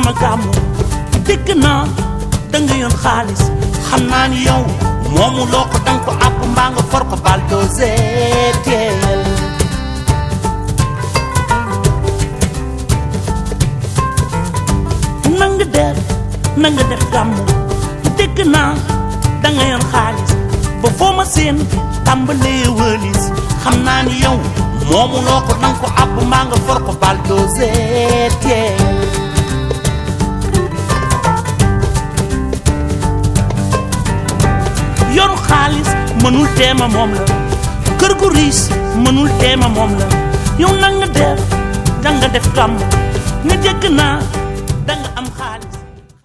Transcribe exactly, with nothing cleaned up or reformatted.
sama gàmmu dégg naa danga yoon xaalis xam naa ni yow moomu loo ko danga ko àpp mbaa nga for ko bal doose teel nanga def nanga def gàmmu dégg naa danga yoon xaalis ba foo ma seen tàmbalee wëlis xam naa ni yow moomu loo ko danga ko àpp mbaa nga for ko bal doose teel yoru xaalis mënul teema moom la kër gu riis mënul teema moom la yow nanga def danga def gàmmu ne dégg naa danga am